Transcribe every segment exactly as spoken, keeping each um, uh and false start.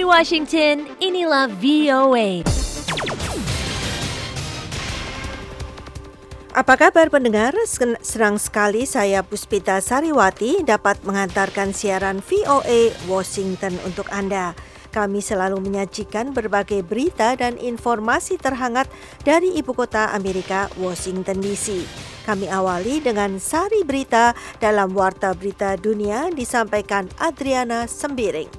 Dari Washington, inilah V O A. Apa kabar pendengar? Senang sekali saya Puspita Sariwati dapat mengantarkan siaran V O A Washington untuk Anda. Kami selalu menyajikan berbagai berita dan informasi terhangat dari ibu kota Amerika, Washington D C. Kami awali dengan sari berita dalam Warta Berita Dunia disampaikan Adriana Sembiring.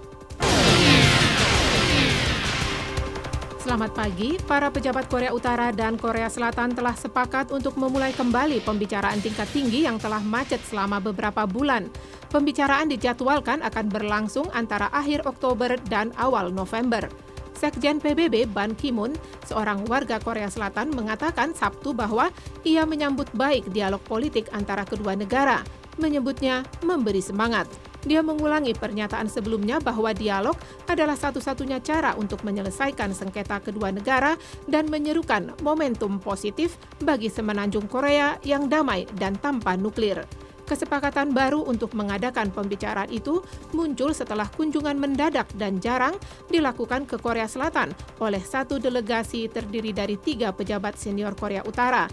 Selamat pagi, para pejabat Korea Utara dan Korea Selatan telah sepakat untuk memulai kembali pembicaraan tingkat tinggi yang telah macet selama beberapa bulan. Pembicaraan dijadwalkan akan berlangsung antara akhir Oktober dan awal November. Sekjen P B B Ban Ki-moon, seorang warga Korea Selatan, mengatakan Sabtu bahwa ia menyambut baik dialog politik antara kedua negara, menyebutnya memberi semangat. Dia mengulangi pernyataan sebelumnya bahwa dialog adalah satu-satunya cara untuk menyelesaikan sengketa kedua negara dan menyerukan momentum positif bagi semenanjung Korea yang damai dan tanpa nuklir. Kesepakatan baru untuk mengadakan pembicaraan itu muncul setelah kunjungan mendadak dan jarang dilakukan ke Korea Selatan oleh satu delegasi terdiri dari tiga pejabat senior Korea Utara.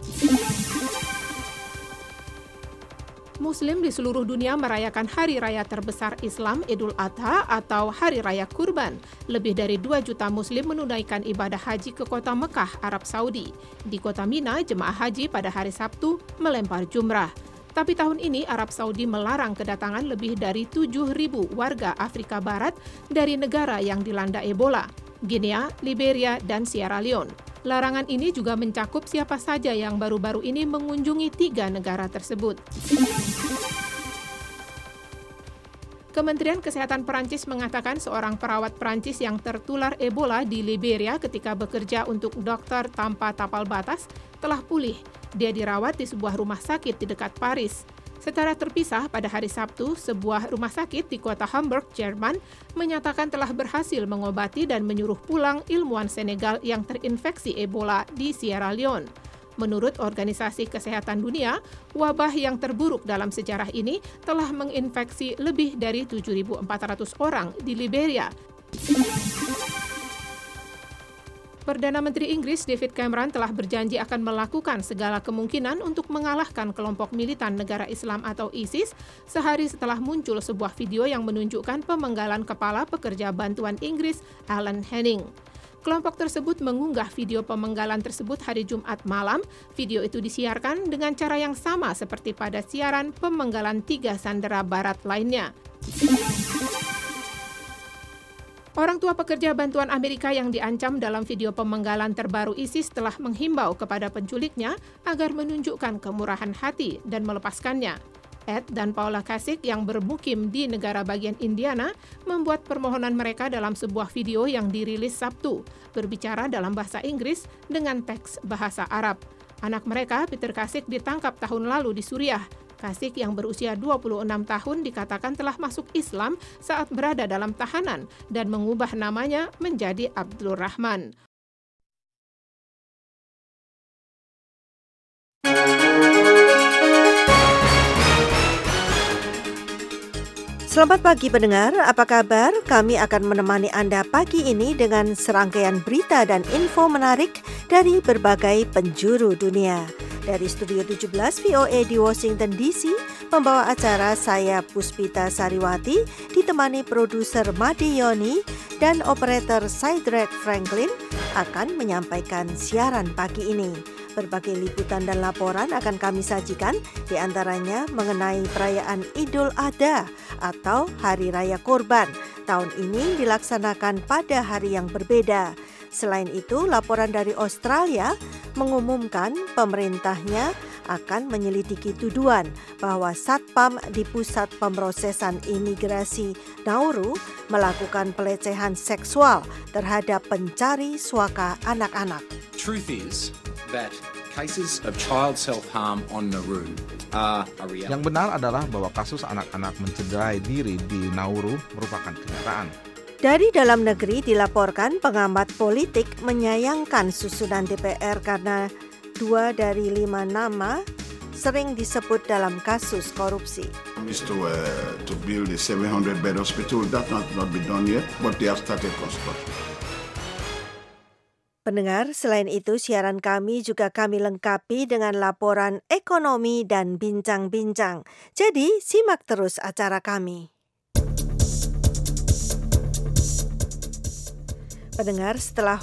Muslim di seluruh dunia merayakan hari raya terbesar Islam Idul Adha atau Hari Raya Kurban. Lebih dari dua juta Muslim menunaikan ibadah haji ke kota Mekah, Arab Saudi. Di kota Mina, jemaah haji pada hari Sabtu melempar jumrah. Tapi tahun ini Arab Saudi melarang kedatangan lebih dari tujuh ribu warga Afrika Barat dari negara yang dilanda Ebola, Guinea, Liberia, dan Sierra Leone. Larangan ini juga mencakup siapa saja yang baru-baru ini mengunjungi tiga negara tersebut. Kementerian Kesehatan Perancis mengatakan seorang perawat Perancis yang tertular Ebola di Liberia ketika bekerja untuk dokter tanpa tapal batas telah pulih. Dia dirawat di sebuah rumah sakit di dekat Paris. Secara terpisah pada hari Sabtu, sebuah rumah sakit di kota Hamburg, Jerman, menyatakan telah berhasil mengobati dan menyuruh pulang ilmuwan Senegal yang terinfeksi Ebola di Sierra Leone. Menurut Organisasi Kesehatan Dunia, wabah yang terburuk dalam sejarah ini telah menginfeksi lebih dari tujuh ribu empat ratus orang di Liberia. Perdana Menteri Inggris David Cameron telah berjanji akan melakukan segala kemungkinan untuk mengalahkan kelompok militan negara Islam atau ISIS sehari setelah muncul sebuah video yang menunjukkan pemenggalan kepala pekerja bantuan Inggris Alan Henning. Kelompok tersebut mengunggah video pemenggalan tersebut hari Jumat malam. Video itu disiarkan dengan cara yang sama seperti pada siaran pemenggalan tiga sandera barat lainnya. Orang tua pekerja bantuan Amerika yang diancam dalam video pemenggalan terbaru ISIS telah menghimbau kepada penculiknya agar menunjukkan kemurahan hati dan melepaskannya. Ed dan Paula Kasich yang bermukim di negara bagian Indiana membuat permohonan mereka dalam sebuah video yang dirilis Sabtu, berbicara dalam bahasa Inggris dengan teks bahasa Arab. Anak mereka, Peter Kasich, ditangkap tahun lalu di Suriah. Kasich yang berusia dua puluh enam tahun dikatakan telah masuk Islam saat berada dalam tahanan dan mengubah namanya menjadi Abdul Rahman. Selamat pagi pendengar, apa kabar? Kami akan menemani Anda pagi ini dengan serangkaian berita dan info menarik dari berbagai penjuru dunia. Dari Studio tujuh belas V O A di Washington D C, pembawa acara saya Puspita Sariwati, ditemani produser Made Yoni dan operator Cydrak Franklin akan menyampaikan siaran pagi ini. Berbagai liputan dan laporan akan kami sajikan, di antaranya mengenai perayaan Idul Adha atau Hari Raya Kurban. Tahun ini dilaksanakan pada hari yang berbeda. Selain itu, laporan dari Australia mengumumkan pemerintahnya akan menyelidiki tuduhan bahwa Satpam di Pusat Pemrosesan Imigrasi Nauru melakukan pelecehan seksual terhadap pencari suaka anak-anak. Truth is that cases of child self-harm on Nauru are a reality. Yang benar adalah bahwa kasus anak-anak mencederai diri di Nauru merupakan kenyataan. Dari dalam negeri dilaporkan pengamat politik menyayangkan susunan D P R karena dua dari lima nama sering disebut dalam kasus korupsi. Is to uh, to build a seven hundred bed hospital. That not not be done yet, but they have started construction. Pendengar, selain itu siaran kami juga kami lengkapi dengan laporan ekonomi dan bincang-bincang. Jadi, simak terus acara kami. Pendengar, setelah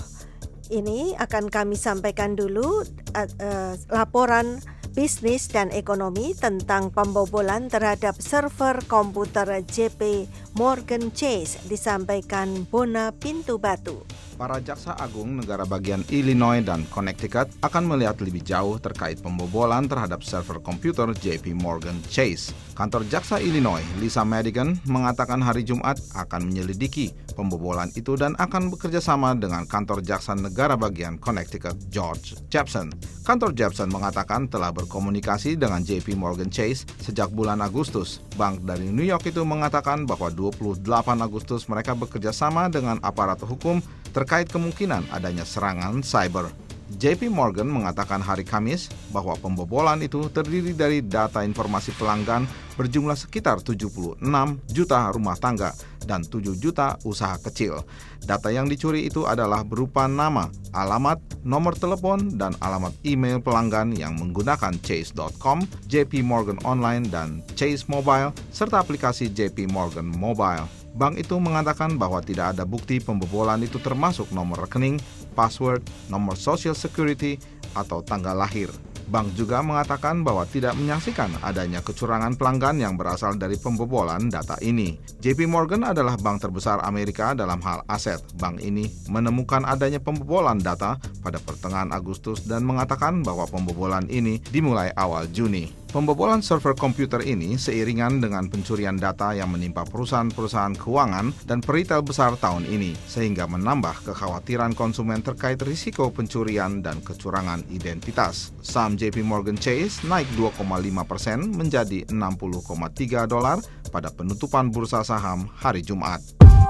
ini akan kami sampaikan dulu uh, uh, laporan bisnis dan ekonomi tentang pembobolan terhadap server komputer J P Morgan Chase disampaikan Bona Pintubatu. Para jaksa agung negara bagian Illinois dan Connecticut akan melihat lebih jauh terkait pembobolan terhadap server komputer J P Morgan Chase. Kantor jaksa Illinois, Lisa Madigan, mengatakan hari Jumat akan menyelidiki pembobolan itu dan akan bekerja sama dengan kantor jaksa negara bagian Connecticut, George Jepson. Kantor Jepson mengatakan telah berkomunikasi dengan J P Morgan Chase sejak bulan Agustus. Bank dari New York itu mengatakan bahwa dua puluh delapan Agustus mereka bekerja sama dengan aparat hukum terkait kemungkinan adanya serangan cyber. J P Morgan mengatakan hari Kamis bahwa pembobolan itu terdiri dari data informasi pelanggan berjumlah sekitar tujuh puluh enam juta rumah tangga dan tujuh juta usaha kecil. Data yang dicuri itu adalah berupa nama, alamat, nomor telepon, dan alamat email pelanggan yang menggunakan chase dot com, J P Morgan Online, dan Chase Mobile, serta aplikasi J P Morgan Mobile. Bank itu mengatakan bahwa tidak ada bukti pembobolan itu termasuk nomor rekening, password, nomor social security, atau tanggal lahir. Bank juga mengatakan bahwa tidak menyaksikan adanya kecurangan pelanggan yang berasal dari pembobolan data ini. J P Morgan adalah bank terbesar Amerika dalam hal aset. Bank ini menemukan adanya pembobolan data pada pertengahan Agustus dan mengatakan bahwa pembobolan ini dimulai awal Juni. Pembobolan server komputer ini seiringan dengan pencurian data yang menimpa perusahaan-perusahaan keuangan dan peritel besar tahun ini, sehingga menambah kekhawatiran konsumen terkait risiko pencurian dan kecurangan identitas. Saham J P Morgan Chase naik dua koma lima persen menjadi enam puluh koma tiga dolar pada penutupan bursa saham hari Jumat.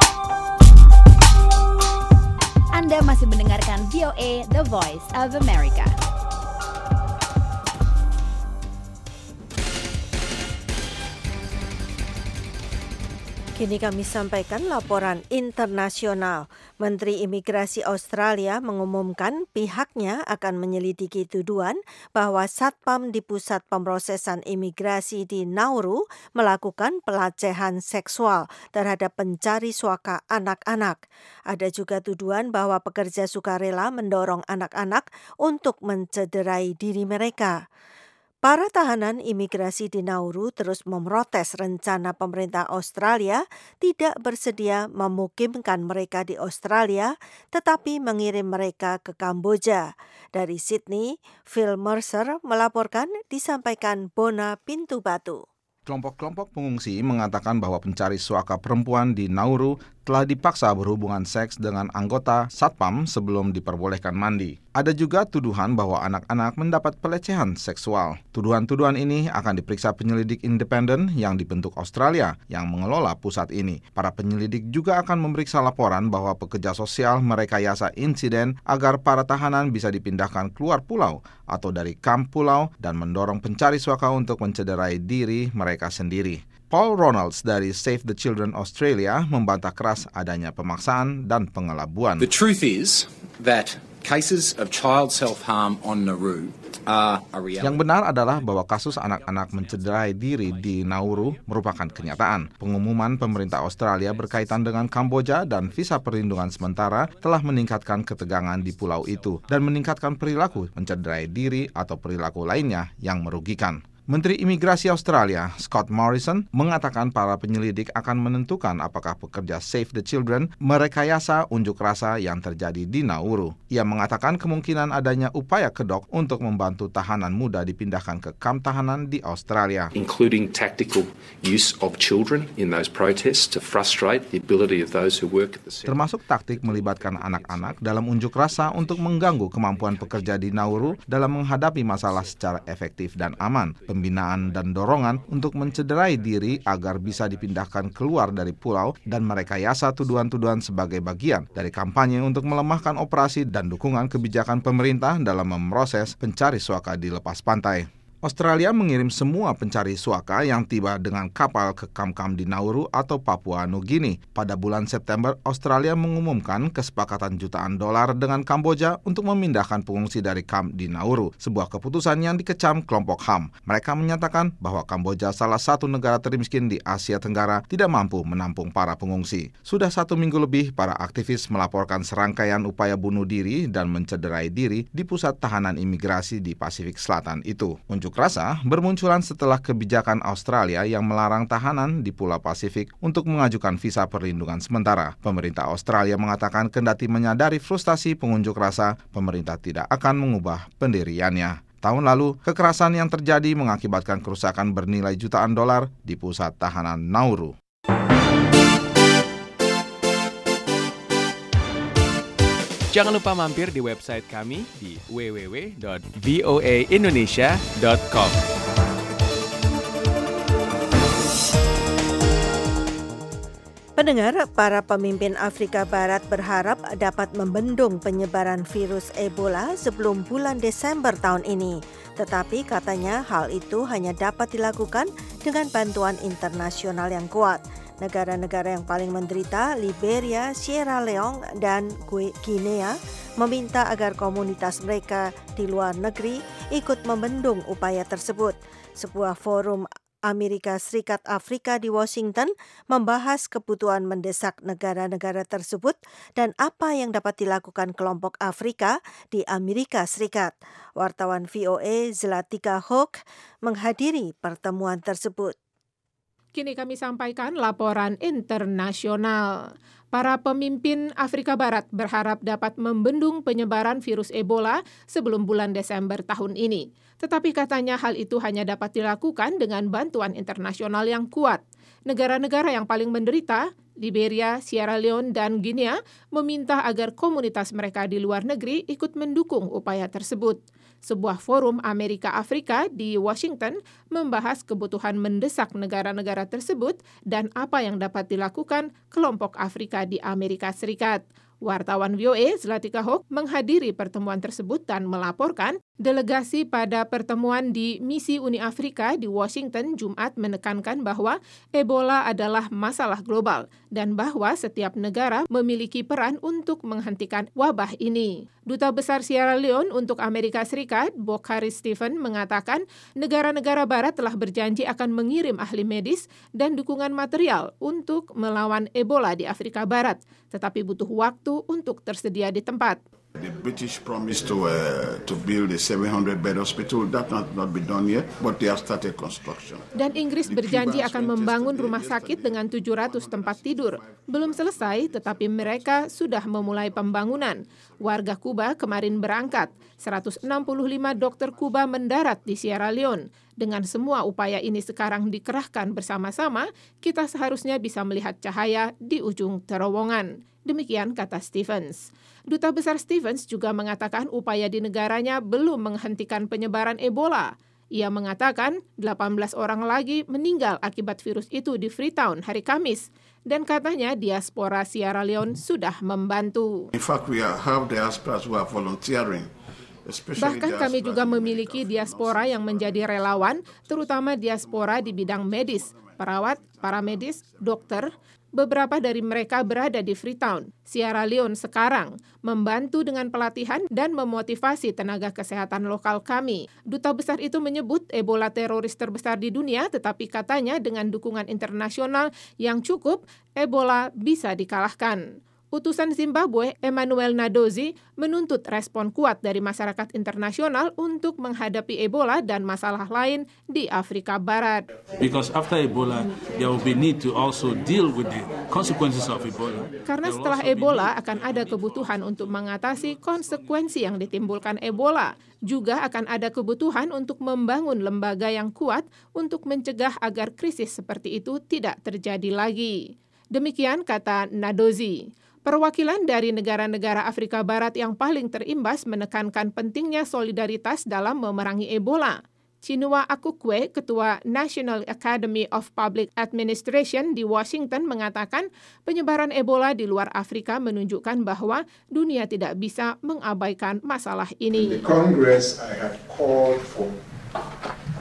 Anda masih mendengarkan V O A, The Voice of America. Kini kami sampaikan laporan internasional. Menteri Imigrasi Australia mengumumkan pihaknya akan menyelidiki tuduhan bahwa Satpam di Pusat Pemrosesan Imigrasi di Nauru melakukan pelecehan seksual terhadap pencari suaka anak-anak. Ada juga tuduhan bahwa pekerja sukarela mendorong anak-anak untuk mencederai diri mereka. Para tahanan imigrasi di Nauru terus memprotes rencana pemerintah Australia tidak bersedia memukimkan mereka di Australia, tetapi mengirim mereka ke Kamboja. Dari Sydney, Phil Mercer melaporkan, disampaikan Bona Pintubatu. Kelompok-kelompok pengungsi mengatakan bahwa pencari suaka perempuan di Nauru telah dipaksa berhubungan seks dengan anggota Satpam sebelum diperbolehkan mandi. Ada juga tuduhan bahwa anak-anak mendapat pelecehan seksual. Tuduhan-tuduhan ini akan diperiksa penyelidik independen yang dibentuk Australia yang mengelola pusat ini. Para penyelidik juga akan memeriksa laporan bahwa pekerja sosial merekayasa insiden agar para tahanan bisa dipindahkan keluar pulau atau dari kamp pulau dan mendorong pencari suaka untuk mencederai diri mereka sendiri. Paul Ronalds dari Save the Children Australia membantah keras adanya pemaksaan dan pengelabuan. The truth is that cases of child self-harm on Nauru are a reality. Yang benar adalah bahwa kasus anak-anak mencederai diri di Nauru merupakan kenyataan. Pengumuman pemerintah Australia berkaitan dengan Kamboja dan visa perlindungan sementara telah meningkatkan ketegangan di pulau itu dan meningkatkan perilaku mencederai diri atau perilaku lainnya yang merugikan. Menteri Imigrasi Australia, Scott Morrison, mengatakan para penyelidik akan menentukan apakah pekerja Save the Children merekayasa unjuk rasa yang terjadi di Nauru. Ia mengatakan kemungkinan adanya upaya kedok untuk membantu tahanan muda dipindahkan ke kamp tahanan di Australia. Including tactical use of children in those protests to frustrate the ability of those who work at the center. Termasuk taktik melibatkan anak-anak dalam unjuk rasa untuk mengganggu kemampuan pekerja di Nauru dalam menghadapi masalah secara efektif dan aman. Pembinaan dan dorongan untuk mencederai diri agar bisa dipindahkan keluar dari pulau dan merekayasa tuduhan-tuduhan sebagai bagian dari kampanye untuk melemahkan operasi dan dukungan kebijakan pemerintah dalam memproses pencari suaka di lepas pantai. Australia mengirim semua pencari suaka yang tiba dengan kapal ke kamp-kamp di Nauru atau Papua Nugini. Pada bulan September, Australia mengumumkan kesepakatan jutaan dolar dengan Kamboja untuk memindahkan pengungsi dari kamp di Nauru, sebuah keputusan yang dikecam kelompok H A M. Mereka menyatakan bahwa Kamboja, salah satu negara termiskin di Asia Tenggara, tidak mampu menampung para pengungsi. Sudah satu minggu lebih, para aktivis melaporkan serangkaian upaya bunuh diri dan mencederai diri di pusat tahanan imigrasi di Pasifik Selatan itu. Unjuk rasa bermunculan setelah kebijakan Australia yang melarang tahanan di Pulau Pasifik untuk mengajukan visa perlindungan sementara. Pemerintah Australia mengatakan kendati menyadari frustasi pengunjuk rasa, pemerintah tidak akan mengubah pendiriannya. Tahun lalu, kekerasan yang terjadi mengakibatkan kerusakan bernilai jutaan dolar di pusat tahanan Nauru. Jangan lupa mampir di website kami di w w w dot v o a indonesia dot com. Pendengar, para pemimpin Afrika Barat berharap dapat membendung penyebaran virus Ebola sebelum bulan Desember tahun ini. Tetapi katanya hal itu hanya dapat dilakukan dengan bantuan internasional yang kuat. Negara-negara yang paling menderita, Liberia, Sierra Leone, dan Guinea, meminta agar komunitas mereka di luar negeri ikut membendung upaya tersebut. Sebuah forum Amerika Serikat Afrika di Washington membahas kebutuhan mendesak negara-negara tersebut dan apa yang dapat dilakukan kelompok Afrika di Amerika Serikat. Wartawan V O A Zlatica Hoke menghadiri pertemuan tersebut. Kini kami sampaikan laporan internasional. Para pemimpin Afrika Barat berharap dapat membendung penyebaran virus Ebola sebelum bulan Desember tahun ini. Tetapi katanya hal itu hanya dapat dilakukan dengan bantuan internasional yang kuat. Negara-negara yang paling menderita, Liberia, Sierra Leone, dan Guinea, meminta agar komunitas mereka di luar negeri ikut mendukung upaya tersebut. Sebuah forum Amerika Afrika di Washington membahas kebutuhan mendesak negara-negara tersebut dan apa yang dapat dilakukan kelompok Afrika di Amerika Serikat. Wartawan V O A Zlatica Hoke menghadiri pertemuan tersebut dan melaporkan delegasi pada pertemuan di Misi Uni Afrika di Washington Jumat menekankan bahwa Ebola adalah masalah global dan bahwa setiap negara memiliki peran untuk menghentikan wabah ini. Duta Besar Sierra Leone untuk Amerika Serikat, Bokhari Stephen, mengatakan negara-negara barat telah berjanji akan mengirim ahli medis dan dukungan material untuk melawan Ebola di Afrika Barat, tetapi butuh waktu untuk tersedia di tempat. The British promised to uh, to build a seven hundred bed hospital. That not not been done yet, but they have started construction. Dan Inggris berjanji akan membangun rumah sakit dengan tujuh ratus tempat tidur. Belum selesai, tetapi mereka sudah memulai pembangunan. Warga Kuba kemarin berangkat. seratus enam puluh lima dokter Kuba mendarat di Sierra Leone. Dengan semua upaya ini sekarang dikerahkan bersama-sama, kita seharusnya bisa melihat cahaya di ujung terowongan. Demikian kata Stevens. Duta Besar Stevens juga mengatakan upaya di negaranya belum menghentikan penyebaran Ebola. Ia mengatakan delapan belas orang lagi meninggal akibat virus itu di Freetown hari Kamis. Dan katanya diaspora Sierra Leone sudah membantu. In fact, we have diasporas who are volunteering. Bahkan kami juga memiliki diaspora yang menjadi relawan, terutama diaspora di bidang medis, perawat, paramedis, dokter. Beberapa dari mereka berada di Freetown, Sierra Leone sekarang, membantu dengan pelatihan dan memotivasi tenaga kesehatan lokal kami. Duta besar itu menyebut Ebola teroris terbesar di dunia, tetapi katanya dengan dukungan internasional yang cukup, Ebola bisa dikalahkan. Utusan Zimbabwe, Emmanuel Nadozi, menuntut respon kuat dari masyarakat internasional untuk menghadapi Ebola dan masalah lain di Afrika Barat. Because after Ebola, there will be need to also deal with the consequences of Ebola. Karena setelah Ebola akan ada kebutuhan untuk mengatasi konsekuensi yang ditimbulkan Ebola. Juga akan ada kebutuhan untuk membangun lembaga yang kuat untuk mencegah agar krisis seperti itu tidak terjadi lagi. Demikian kata Nadozi. Perwakilan dari negara-negara Afrika Barat yang paling terimbas menekankan pentingnya solidaritas dalam memerangi Ebola. Chinua Akukwe, Ketua National Academy of Public Administration di Washington, mengatakan penyebaran Ebola di luar Afrika menunjukkan bahwa dunia tidak bisa mengabaikan masalah ini. In the Congress, I have called for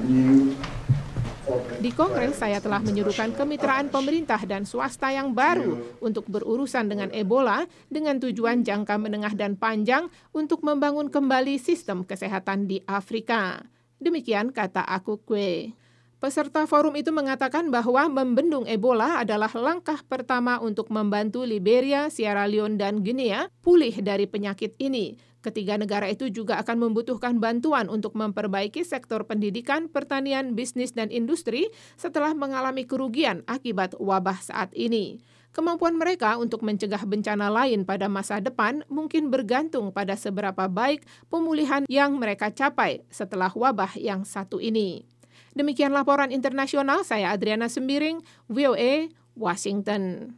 Di Kongres, saya telah menyuruhkan kemitraan pemerintah dan swasta yang baru untuk berurusan dengan Ebola dengan tujuan jangka menengah dan panjang untuk membangun kembali sistem kesehatan di Afrika. Demikian kata Akukwe. Peserta forum itu mengatakan bahwa membendung Ebola adalah langkah pertama untuk membantu Liberia, Sierra Leone, dan Guinea pulih dari penyakit ini. Ketiga negara itu juga akan membutuhkan bantuan untuk memperbaiki sektor pendidikan, pertanian, bisnis, dan industri setelah mengalami kerugian akibat wabah saat ini. Kemampuan mereka untuk mencegah bencana lain pada masa depan mungkin bergantung pada seberapa baik pemulihan yang mereka capai setelah wabah yang satu ini. Demikian laporan internasional, saya Adriana Sembiring, V O A, Washington.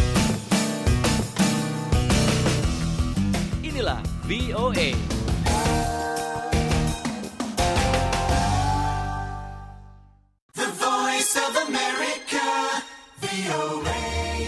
Inilah V O A. The Voice of America, V O A.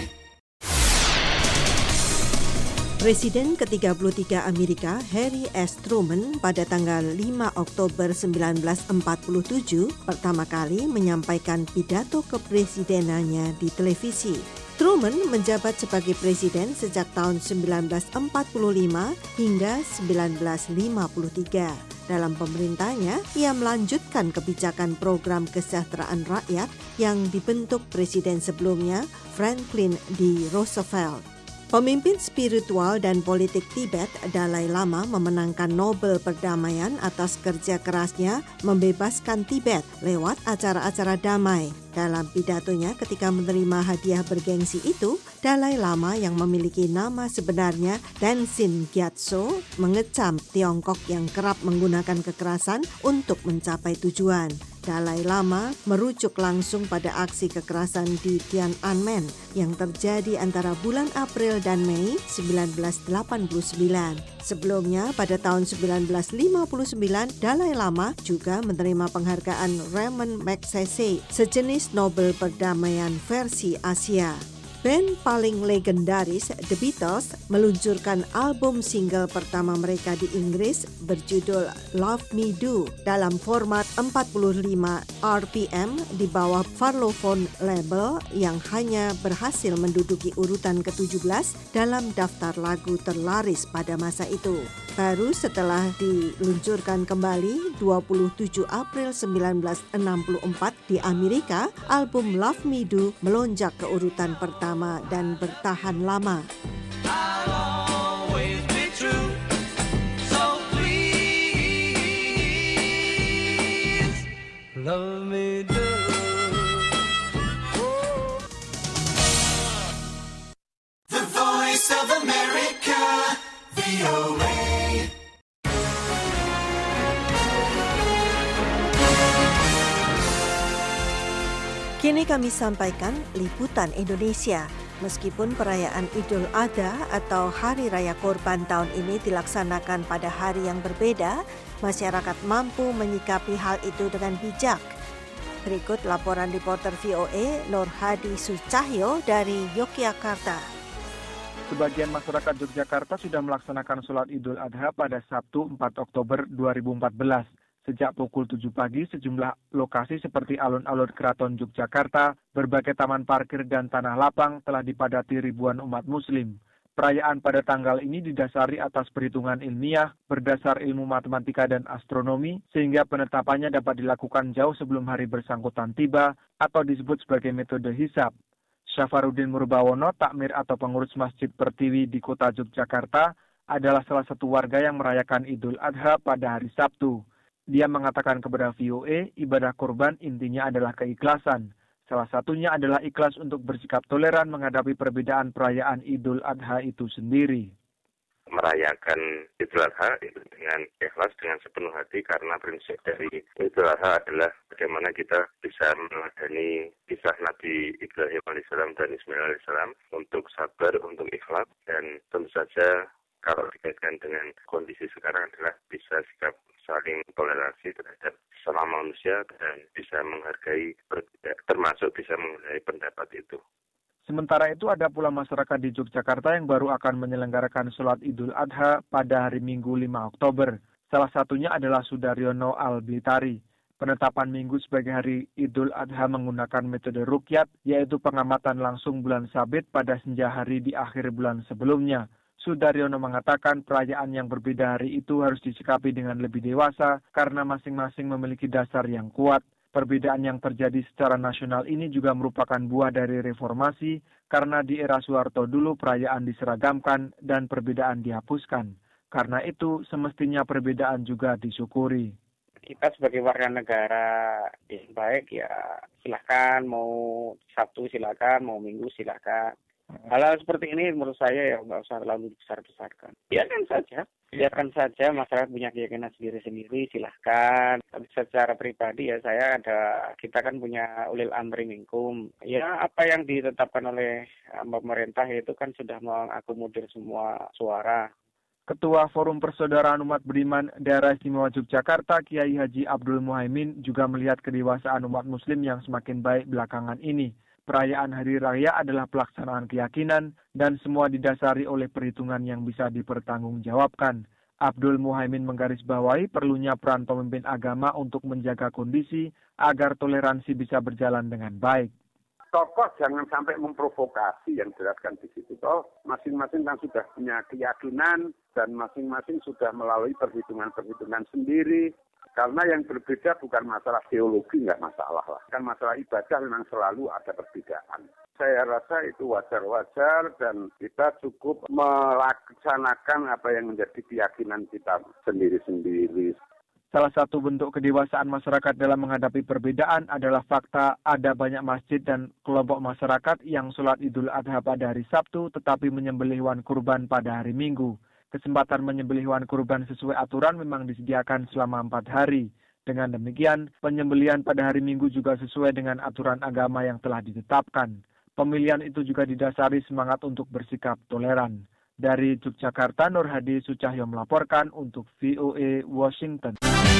Presiden ke tiga puluh tiga Amerika, Harry S. Truman, pada tanggal lima Oktober sembilan belas empat puluh tujuh pertama kali menyampaikan pidato kepresidenannya di televisi. Truman menjabat sebagai presiden sejak tahun sembilan belas empat puluh lima hingga sembilan belas lima puluh tiga. Dalam pemerintahnya, ia melanjutkan kebijakan program kesejahteraan rakyat yang dibentuk presiden sebelumnya, Franklin D. Roosevelt. Pemimpin spiritual dan politik Tibet, Dalai Lama, memenangkan Nobel Perdamaian atas kerja kerasnya membebaskan Tibet lewat acara-acara damai. Dalam pidatonya ketika menerima hadiah bergengsi itu, Dalai Lama yang memiliki nama sebenarnya Tenzin Gyatso mengecam Tiongkok yang kerap menggunakan kekerasan untuk mencapai tujuan. Dalai Lama merujuk langsung pada aksi kekerasan di Tiananmen yang terjadi antara bulan April dan Mei sembilan belas delapan puluh sembilan. Sebelumnya, pada tahun sembilan belas lima puluh sembilan, Dalai Lama juga menerima penghargaan Raymond Magsaysay, sejenis Nobel Perdamaian versi Asia. Band paling legendaris, The Beatles, meluncurkan album single pertama mereka di Inggris berjudul Love Me Do dalam format empat puluh lima R P M di bawah Parlophone label yang hanya berhasil menduduki urutan ke tujuh belas dalam daftar lagu terlaris pada masa itu. Baru setelah diluncurkan kembali dua puluh tujuh April sembilan belas enam puluh empat di Amerika, album Love Me Do melonjak ke urutan pertama dan bertahan lama. Love me do. The Voice of America, V O A. Kini kami sampaikan liputan Indonesia. Meskipun perayaan Idul Adha atau Hari Raya Kurban tahun ini dilaksanakan pada hari yang berbeda, masyarakat mampu menyikapi hal itu dengan bijak. Berikut laporan reporter V O A Nur Hadi Sucahyo dari Yogyakarta. Sebagian masyarakat Yogyakarta sudah melaksanakan sholat Idul Adha pada Sabtu empat Oktober dua ribu empat belas. Sejak pukul tujuh pagi, sejumlah lokasi seperti alun-alun Keraton Yogyakarta, berbagai taman parkir dan tanah lapang telah dipadati ribuan umat muslim. Perayaan pada tanggal ini didasari atas perhitungan ilmiah berdasar ilmu matematika dan astronomi, sehingga penetapannya dapat dilakukan jauh sebelum hari bersangkutan tiba atau disebut sebagai metode hisab. Syafaruddin Murbawono, takmir atau pengurus Masjid Pertiwi di kota Yogyakarta, adalah salah satu warga yang merayakan Idul Adha pada hari Sabtu. Dia mengatakan kepada V O A, ibadah kurban intinya adalah keikhlasan. Salah satunya adalah ikhlas untuk bersikap toleran menghadapi perbedaan perayaan Idul Adha itu sendiri. Merayakan Idul Adha itu dengan ikhlas, dengan sepenuh hati, karena prinsip dari Idul Adha adalah bagaimana kita bisa meneladani kisah Nabi Ibrahim alaihissalam dan Ismail alaihissalam untuk sabar, untuk ikhlas, dan tentu saja kalau dikaitkan dengan kondisi sekarang adalah bisa sikap saling toleransi terhadap sesama manusia dan bisa menghargai, termasuk bisa menghargai pendapat itu. Sementara itu ada pula masyarakat di Yogyakarta yang baru akan menyelenggarakan sholat Idul Adha pada hari Minggu lima Oktober. Salah satunya adalah Sudaryono Alblitari. Penetapan Minggu sebagai hari Idul Adha menggunakan metode ruqyat, yaitu pengamatan langsung bulan sabit pada senja hari di akhir bulan sebelumnya. Sudaryono mengatakan perayaan yang berbeda hari itu harus disikapi dengan lebih dewasa karena masing-masing memiliki dasar yang kuat. Perbedaan yang terjadi secara nasional ini juga merupakan buah dari reformasi karena di era Soeharto dulu perayaan diseragamkan dan perbedaan dihapuskan. Karena itu semestinya perbedaan juga disyukuri. Kita sebagai warga negara yang baik ya silakan, mau Sabtu silakan, mau Minggu silakan. Hal-hal seperti ini menurut saya ya nggak usah terlalu besar-besarkan. Biarkan saja, biarkan saja masyarakat punya keyakinan sendiri-sendiri, silahkan. Tapi secara pribadi ya saya ada, kita kan punya ulil amri minkum. Ya apa yang ditetapkan oleh pemerintah itu kan sudah mengakomodir semua suara. Ketua Forum Persaudaraan Umat Beriman Daerah Istimewa Yogyakarta, Kiai Haji Abdul Muhaimin juga melihat kedewasaan umat muslim yang semakin baik belakangan ini. Perayaan Hari Raya adalah pelaksanaan keyakinan dan semua didasari oleh perhitungan yang bisa dipertanggungjawabkan. Abdul Muhaimin menggarisbawahi perlunya peran pemimpin agama untuk menjaga kondisi agar toleransi bisa berjalan dengan baik. Tokoh jangan sampai memprovokasi yang dijelaskan di situ. Toh masing-masing kan sudah punya keyakinan dan masing-masing sudah melalui perhitungan-perhitungan sendiri. Karena yang berbeda bukan masalah teologi, nggak masalah lah. Kan masalah ibadah memang selalu ada perbedaan. Saya rasa itu wajar-wajar dan kita cukup melaksanakan apa yang menjadi keyakinan kita sendiri-sendiri. Salah satu bentuk kedewasaan masyarakat dalam menghadapi perbedaan adalah fakta ada banyak masjid dan kelompok masyarakat yang sholat Idul Adha pada hari Sabtu tetapi menyembelih hewan kurban pada hari Minggu. Kesempatan menyembelih hewan kurban sesuai aturan memang disediakan selama empat hari. Dengan demikian, penyembelihan pada hari Minggu juga sesuai dengan aturan agama yang telah ditetapkan. Pemilihan itu juga didasari semangat untuk bersikap toleran. Dari Yogyakarta, Nur Hadi Sucahyo melaporkan untuk V O A Washington.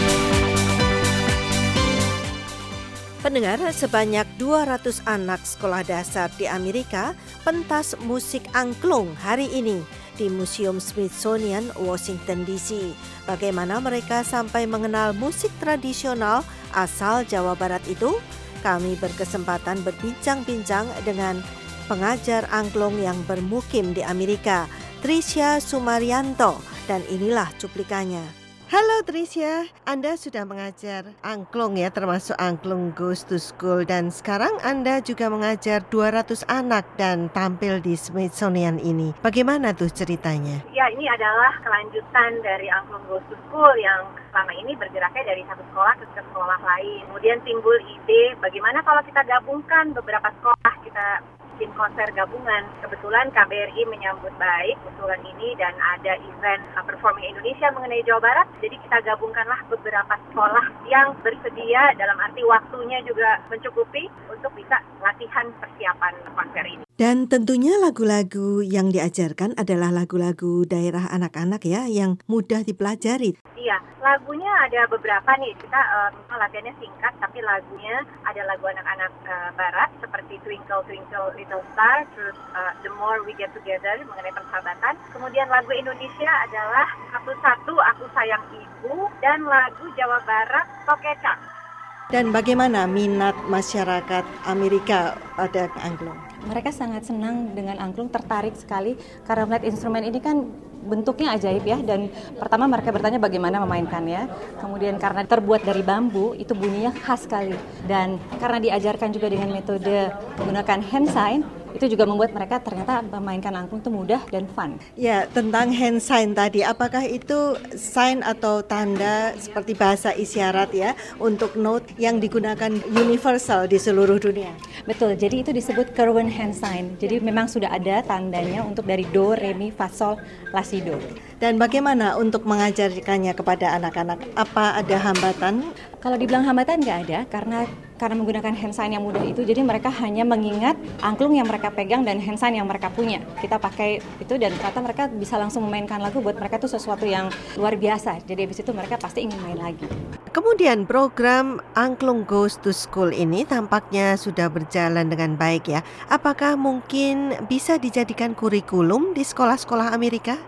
Pendengar, sebanyak dua ratus anak sekolah dasar di Amerika pentas musik angklung hari ini di Museum Smithsonian, Washington D C. Bagaimana mereka sampai mengenal musik tradisional asal Jawa Barat itu? Kami berkesempatan berbincang-bincang dengan pengajar angklung yang bermukim di Amerika, Trisha Sumaryanto, dan inilah cuplikannya. Halo Trisha, Anda sudah mengajar angklung ya, termasuk angklung Goes to School, dan sekarang Anda juga mengajar dua ratus anak dan tampil di Smithsonian ini. Bagaimana tuh ceritanya? Ya, ini adalah kelanjutan dari angklung Goes to School yang selama ini bergeraknya dari satu sekolah ke sekolah lain. Kemudian timbul ide bagaimana kalau kita gabungkan beberapa sekolah, kita bikin konser gabungan. Kebetulan K B R I menyambut baik usulan ini dan ada event uh, Performing Indonesia mengenai Jawa Barat. Jadi kita gabungkanlah beberapa sekolah yang bersedia, dalam arti waktunya juga mencukupi untuk bisa latihan persiapan konser ini. Dan tentunya lagu-lagu yang diajarkan adalah lagu-lagu daerah anak-anak ya, yang mudah dipelajari. Iya, lagunya ada beberapa nih. Kita uh, latihannya singkat, tapi lagunya ada lagu anak-anak uh, barat seperti Twinkle Twinkle Little Star, terus uh, The More We Get Together mengenai persahabatan. Kemudian lagu Indonesia adalah Satu-Satu Aku Sayang Ibu, dan lagu Jawa Barat Tokeca. Dan bagaimana minat masyarakat Amerika pada angklung? Mereka sangat senang dengan angklung, tertarik sekali karena melihat instrumen ini kan bentuknya ajaib ya, dan pertama mereka bertanya bagaimana memainkannya. Kemudian karena terbuat dari bambu, itu bunyinya khas sekali. Dan karena diajarkan juga dengan metode menggunakan hand sign, itu juga membuat mereka ternyata memainkan angklung itu mudah dan fun. Ya, tentang hand sign tadi, apakah itu sign atau tanda seperti bahasa isyarat ya untuk note yang digunakan universal di seluruh dunia? Betul, jadi itu disebut Kerwin hand sign. Jadi memang sudah ada tandanya untuk dari do, re, mi, fa, sol, la, si, do. Dan bagaimana untuk mengajarkannya kepada anak-anak? Apa ada hambatan? Kalau dibilang hambatan nggak ada, karena karena menggunakan hand sign yang mudah itu, jadi mereka hanya mengingat angklung yang mereka pegang dan hand sign yang mereka punya. Kita pakai itu dan ternyata mereka bisa langsung memainkan lagu. Buat mereka itu sesuatu yang luar biasa. Jadi habis itu mereka pasti ingin main lagi. Kemudian program Angklung Goes to School ini tampaknya sudah berjalan dengan baik ya. Apakah mungkin bisa dijadikan kurikulum di sekolah-sekolah Amerika? Itu tentu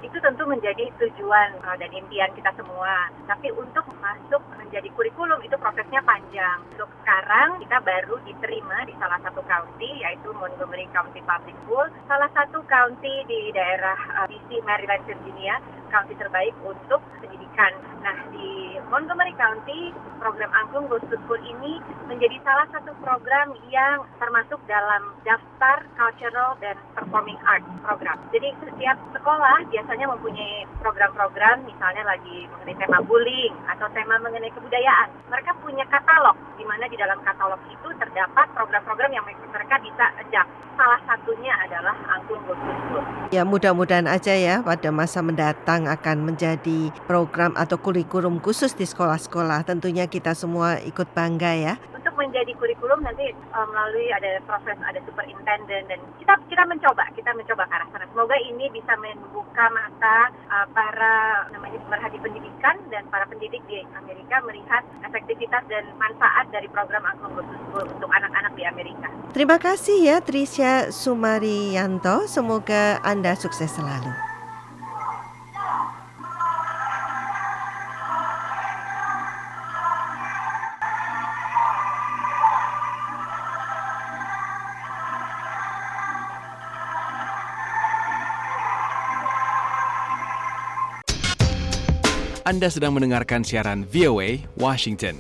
menjadi tujuan uh, dan impian kita semua. Tapi untuk masuk menjadi kurikulum itu prosesnya panjang. Untuk sekarang kita baru diterima di salah satu county, yaitu Montgomery County Public School, salah satu county di daerah uh, D C, Maryland, Virginia, county terbaik untuk pendidikan. Nah, di Montgomery County, program Angklung Goes to School ini menjadi salah satu program yang termasuk dalam daftar Cultural dan Performing Arts program. Jadi setiap sekolah biasanya mempunyai program-program, misalnya lagi mengenai tema bullying atau tema mengenai kebudayaan. Mereka punya katalog, di mana di dalam katalog itu terdapat program-program yang mereka bisa adapt. Salah satunya adalah Angklung Goes to School. Ya, mudah-mudahan aja ya pada masa mendatang akan menjadi program atau kurikulum khusus di sekolah-sekolah. Tentunya kita semua ikut bangga ya. Untuk menjadi kurikulum nanti uh, melalui ada proses, ada superintendent, dan kita kita mencoba, kita mencoba ke arah sana. Semoga ini bisa membuka mata uh, para namanya pemerhati pendidikan dan para pendidik di Amerika melihat efektivitas dan manfaat dari program Angklung Goes to School untuk anak-anak di Amerika. Terima kasih ya Trisha Sumarianto, semoga Anda sukses selalu. Anda sedang mendengarkan siaran V O A Washington.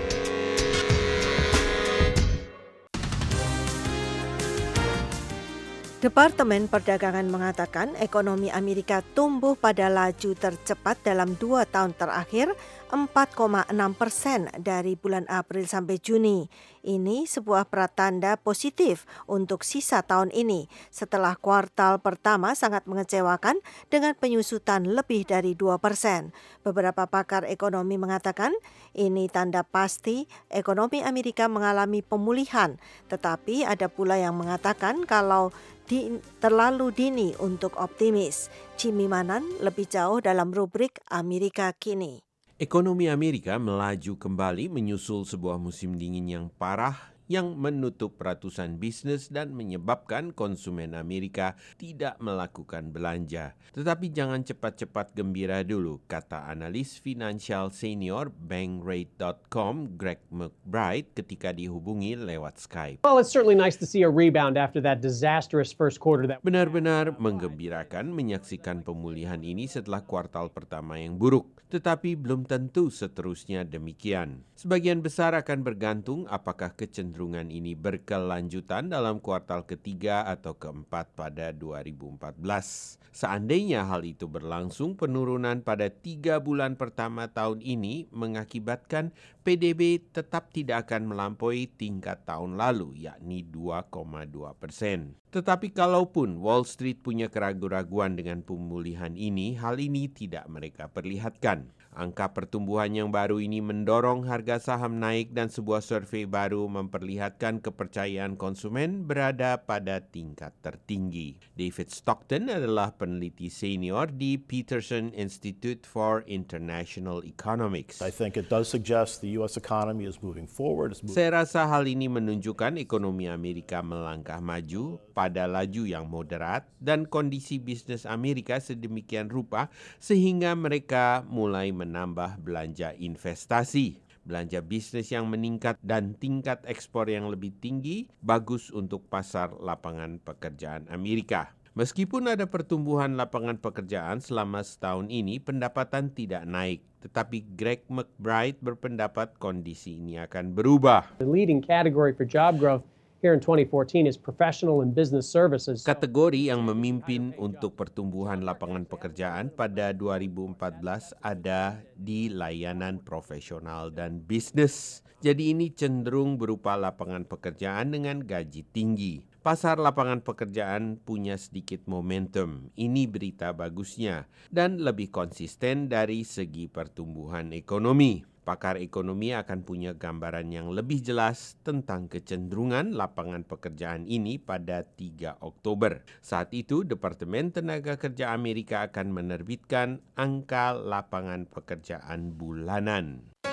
Departemen Perdagangan mengatakan ekonomi Amerika tumbuh pada laju tercepat dalam dua tahun terakhir, empat koma enam persen dari bulan April sampai Juni. Ini sebuah pratanda positif untuk sisa tahun ini setelah kuartal pertama sangat mengecewakan dengan penyusutan lebih dari dua persen. Beberapa pakar ekonomi mengatakan ini tanda pasti ekonomi Amerika mengalami pemulihan, tetapi ada pula yang mengatakan kalau Di, terlalu dini untuk optimis. Jimmy Manan lebih jauh dalam rubrik Amerika Kini. Ekonomi Amerika melaju kembali menyusul sebuah musim dingin yang parah yang menutup ratusan bisnis dan menyebabkan konsumen Amerika tidak melakukan belanja. Tetapi jangan cepat-cepat gembira dulu, kata analis finansial senior Bankrate dot com Greg McBride ketika dihubungi lewat Skype. Well, it's certainly nice to see a rebound after that disastrous first quarter. That Benar-benar menggembirakan menyaksikan pemulihan ini setelah kuartal pertama yang buruk. Tetapi belum tentu seterusnya demikian. Sebagian besar akan bergantung apakah kecenderungan ini berkelanjutan dalam kuartal ketiga atau keempat pada dua ribu empat belas. Seandainya hal itu berlangsung, penurunan pada tiga bulan pertama tahun ini mengakibatkan P D B tetap tidak akan melampaui tingkat tahun lalu, yakni dua koma dua persen. Tetapi kalaupun Wall Street punya keraguan-raguan dengan pemulihan ini, hal ini tidak mereka perlihatkan. Angka pertumbuhan yang baru ini mendorong harga saham naik dan sebuah survei baru memperlihatkan kepercayaan konsumen berada pada tingkat tertinggi. David Stockton adalah peneliti senior di Peterson Institute for International Economics. I think it does suggest the U S economy is moving forward. Moving... Saya rasa hal ini menunjukkan ekonomi Amerika melangkah maju pada laju yang moderat dan kondisi bisnis Amerika sedemikian rupa sehingga mereka mulai menambah belanja investasi. Belanja bisnis yang meningkat dan tingkat ekspor yang lebih tinggi bagus untuk pasar lapangan pekerjaan Amerika. Meskipun ada pertumbuhan lapangan pekerjaan selama setahun ini, pendapatan tidak naik. Tetapi Greg McBride berpendapat kondisi ini akan berubah. The leading category for job growth here in twenty fourteen is professional and business services. Kategori yang memimpin untuk pertumbuhan lapangan pekerjaan pada dua ribu empat belas ada di layanan profesional dan bisnis. Jadi ini cenderung berupa lapangan pekerjaan dengan gaji tinggi. Pasar lapangan pekerjaan punya sedikit momentum. Ini berita bagusnya dan lebih konsisten dari segi pertumbuhan ekonomi. Pakar ekonomi akan punya gambaran yang lebih jelas tentang kecenderungan lapangan pekerjaan ini pada tiga Oktober. Saat itu, Departemen Tenaga Kerja Amerika akan menerbitkan angka lapangan pekerjaan bulanan.